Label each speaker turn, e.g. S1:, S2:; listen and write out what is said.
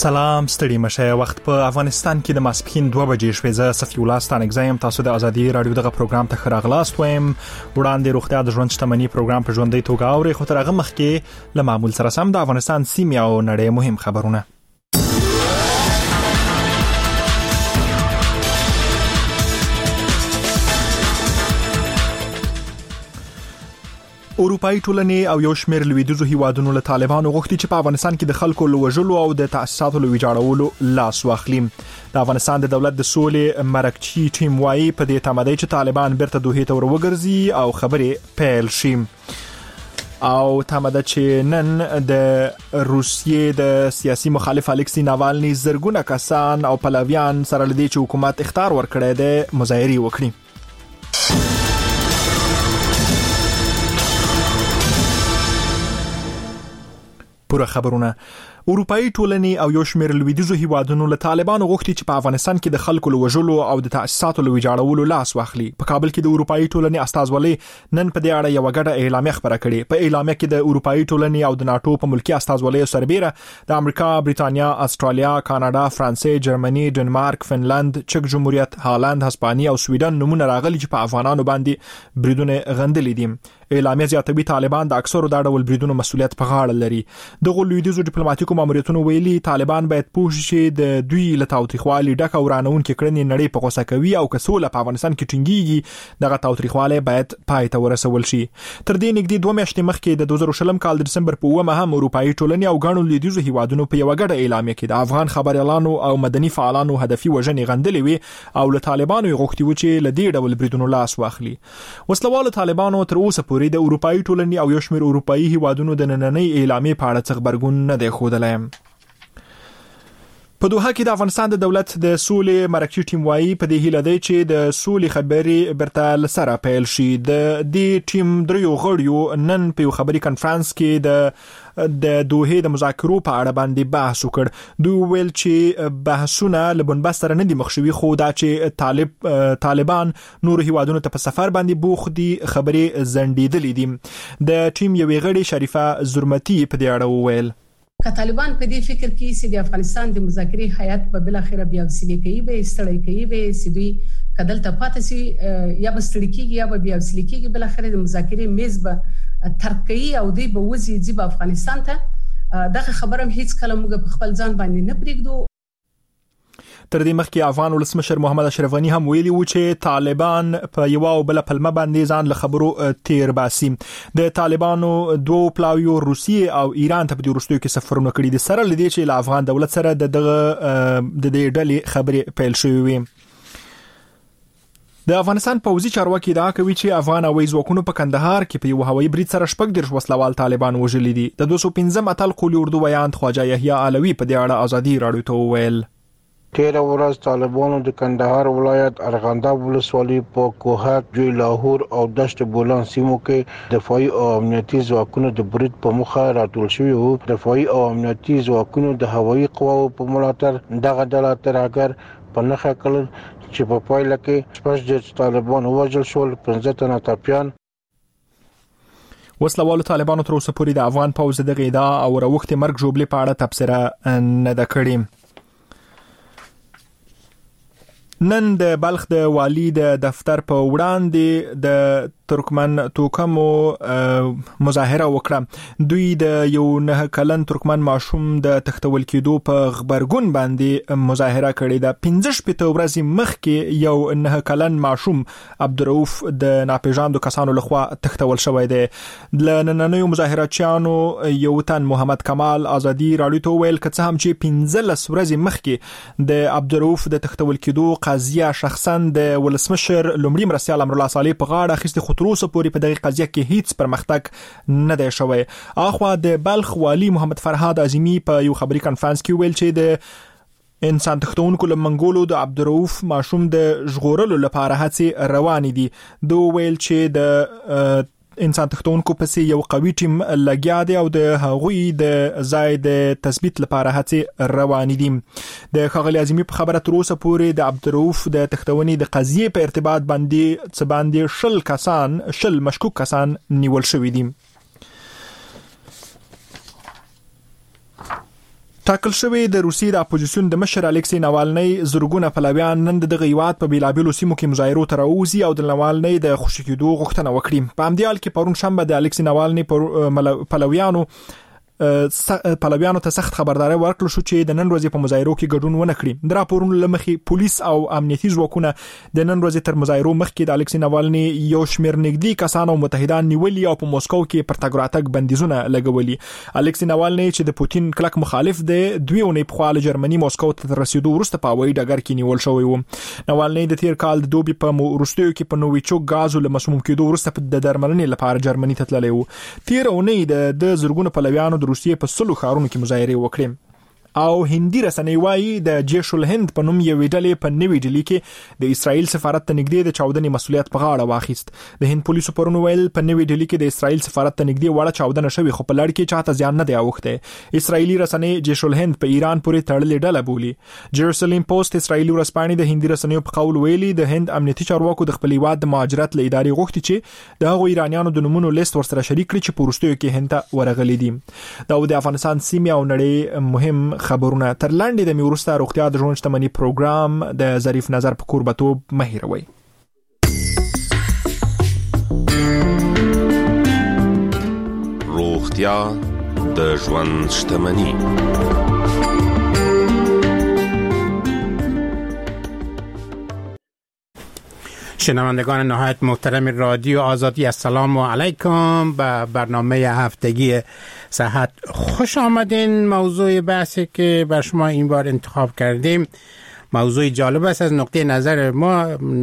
S1: سلام ستړي مشه وخت په افغانستان کې د ماسپښین 2 بجې شوې. زه صفي الله ستانګزایم. تاسو د ازادي رادیو دغه پروګرام ته خراغلاست وایم. وړاندې روغتیا د ژوند شتمنۍ پروګرام په ژوندۍ توګه اوري، خو تر هغه مخکې له معمول سره سم د افغانستان سیمې او نړۍ مهم خبرونه. اروپאי ټولنې او یو شمېر لویدیځو هیوادونو له طالبانو غوښتي چې په افغانستان کې د خلکو لوژلو او د تاسیساتو لویجاړولو لاس واخلي. د افغانستان د دولت د سولې مرکزي ټیم وايي په دې تمه چې طالبان بیرته دوحې ته وګرځي او خبرې پیل شي. او تمه چې نن د روسیې د سیاسي مخالف الکسی ناوالني زرګونه کسان او پلاویان سره لدی چې حکومت اخطار ورکړی دی مظاهرې وکړي. پوره خبرونه. اروپאי ټولنې او یو شمېر لویدیځو هیوادونو له طالبانو غوښتي چې په افغانستان کې د خلکو لوژلو او د تاسیساتو لویجاړولو لاس واخلي. په کابل کې د اروپאי ټولنې استازولۍ نن په دې اړه یو غټه اعلامیه خبره کړې. په اعلامیه کې د اروپאי ټولنې او د ناتو په ملکی استازولۍ سربېره د امریکا، بریتانیا، استرالیا، کاناډا، فرانسې، جرمني، ډنمارک، فنلند، چک جمهوریت، هالند، هسپانیا او سویډن نمونه راغلي چې په افغانانو باندې بریدونه غندلې دي. اعلامیه زیاتوي طالبان د اکثرو دا ډول بریدونو مسؤلیت په غاړه لري. دغه لویدیځو ډیپلوماټیکو ماموریتونو ویلي طالبان باید پوه شي د دوی له تاوتریخوالي ډکه ورانون کې کړنې نړۍ په غوسه کوي او کسوله په افغانستان کې ټینګيږي دغه تاوتریخواله باید پای ته ورسول شي. تر دې نږدې 2 میاشتې مخکې د 2020 کال د دسمبر په 9 هم اروپאי ټولنې او غاڼو لویدیځو هیوادونو په یو غټه اعلامیه کې د افغان خبريالانو او مدني فعالانو هدفي وژنې غندلې وي او له طالبانو غوښتي و چې له دې ډول بریدونو لاس واخلي. وسلوال طالبانو تر اوسه پورې د اروپאי ټولنې او یو شمېر اروپאי هیوادونو د نننۍ اعلامیې په اړه څه خبرګون نه دی ښودلی. په دوحه کې د افغانستان د دولت د سولې مرکزي ټیم وايي په دې هیله دی چې د سولې خبرې برته لسره پیل شي. د دې ټیم دریو غړیو نن په یو خبري کانفرنس کې د دوحې د مذاکرو په اړه باندې بحث وکړ. دوی ویل چې بحثونه له بنبست سره نه دي مخ شوي، خو دا چې طالبان نور هیوادونو ته په سفر باندې بوخ دي خبرې زندیدلې دي. د ټیم یوې غړي شریفه زرمتی په دې اړه وویل
S2: که طالبان په دې فکر کې چې د افغانستان د مذاکرې هیئت په بل اخره بیا وسیلې کوي به استړی کوي به چې دوی کدل ته پاتې سي یا بستړی کیږي یا بیا وسیلې کیږي بل اخره د مذاکرې میز به ترک کوي او دوی به وځي چې افغانستان ته دغه خبره هیڅ کله موږ په خپل ځان باندې نه پریږدو.
S1: تر دې مخکې افغان ولسمشر محمد اشرف غنی هم ویلي و چې طالبان په یو او بل پلمه باندې ځان له خبرو تیر باسي. د طالبانو دوه پلاویو روسیې او ایران ته په وروستیو کې سفرونه کړي دي سره لدی چې له افغان دولت سره د دې ډلې خبرې پیل شوې وي. د افغانستان پوځي چارواکي دا کوي چې افغان هوایي ځواکونو په کندهار کې په یو هوایي برید سره 14 وسلوال طالبان وژلي دي. د 215 اتل قولي اردو ویاند خواجه یحیی علوی په دې اړه ازادي رادیو ته وویل
S3: تیر ورځ طالبانو د کندهار ولایت ارغنداب ولسوالۍ په کوهک، جوی لاهور او دشت بولان سیمو کې دفاعي او امنیتي ځواکونو د برید په مخه راټول شوي وو. دفاعي او امنیتي ځواکونو د هوایي قواو په ملاتړ دغه ډله ترهګر په نښه کړل چې په پایله کې 14 طالبان وژل شول، 15 تنه ټپیان.
S1: وسلوالو طالبانو تر اوسه پورې د افغان پوځ دغه ادعا او وروخت مرګ جوړې په اړه تبصره نه ده کړې. نن د بلخ د والی د دفتر په وړاندې د ترکمن توکمو مظاهره وکړه. دوی د یو 9 کلن ترکمن ماشوم د تختول کېدو په خبرګون باندې مظاهره کړې ده. 15 ورځې مخکې یو 9 کلن ماشوم عبدالرؤف د ناپېژاندو کسانو لخوا تختول شوی دی. د نننیو مظاهراتچیانو یو تن محمد کمال ازادي رادیو ته ویل که څه هم چې 15 ورځې مخکې د عبدالرؤف د تختول کېدو قضیه شخصا د ولسمشر لومړي مرستیال امرالله صالح په غاړه اخیستې، خو تر اوسه پورې په دغه قضیه کې هیڅ پرمختګ نه دی شوی. اخوا د بلخ والی محمد فرهاد اعظمي په یو خبري کانفرنس کې ویل چې د انسان تختونکو لمنګولو د عبدالرؤف ماشوم د ژغورلو لپاره هڅې روانې دي. دوی ویل چې د انسان تختونکو پسې یو قوي ټیم لګیا دی او د هغوی د ځای د تثبیت لپاره هڅې روانې دي. د ښاغلي اعظمي په خبره تر اوسه پورې د عبدالرؤف د تختونې د قضیې په ارتباط باندې 10 مشکوک کسان نیول شوي دي. ټاکل شوی د روسیې د اپوزیسیون د مشر الکسی ناوالنی زرګونه پلویان نن د هیواد په بیلابیلو سیمو کې مظاهرو ته راوځي او د ناوالنی د خوشی کېدو غوښتنه وکړي. په همدې حال کې پرون شنبه د الکسی ناوالنی پلویانو ته سخت خبرداري ورکړل شو چې د نن ورځې په مظاهرو کې ګډون ونه کړي. د راپورونو لمخې پولیس او امنیتي ځواکونه د نن ورځې تر مظاهرو مخکې د الکسی ناوالنی یو شمېر نږدې کسان او متحدان نیولي او په موسکو کې پر تګ راتګ بندیزونه لګولي. الکسی ناوالنی چې د پوتین کلک مخالف دی، دوی اونۍ په خاله جرمني موسکو ته رسیدو وروسته په هوایي ډګر کې نیول شوی و. ناوالنی د تیر کال د دوبي په وروستیو کې په نوویچوک غازو له مسموم کېدو وروسته د درملنې لپاره جرمني ته تللی و. تیر اونۍ د زرګونو پلویانو د روسیې په سلو ښارونو کې مظاهرې وکړې او هندي رسنۍ وايي د جیش الهند په نوم یو ډلې په نوې ډلې کې د اسرائیل سفارت ته نږدې د چاودنې مسؤلیت په غاړه واخیست. د هند پولیسو پرون ویل په نوې ډلې کې د اسرائیل سفارت ته نږدې وړه چاودنه شوې، خو په لړ کې چاته ځان نه دی اوښتی. اسرائیلي رسنۍ جیش الهند په ایران پورې تړلې ډله بولي. جیروسلم پوسټ اسرائیلي ورځپاڼې د هندي رسنیو په قول ویلي د هند امنیتي چارواکو د خپل هیواد د مهاجرت له ادارې غوښتي چې د هغو ایرانیانو د نومونو لیست ورسره شریک کړي چې په وروستیو کې هند ته ورغلي دي. دا د افغانستان سیمې او نړۍ مهم خبرونه. تر لاندې د میورستا روغتیا د ژوند شتمنۍ پروګرام د ظریف نظر په کوربتوب مهیروي.
S4: روغتیا د ژوند شتمنۍ.
S5: شنوندگان نهایت محترم رادیو آزادی، السلام علیکم. به برنامه هفتگی صحت خوش آمدین. موضوع بحثی که بر شما این بار انتخاب کردیم موضوع جالب است از نقطه نظر ما.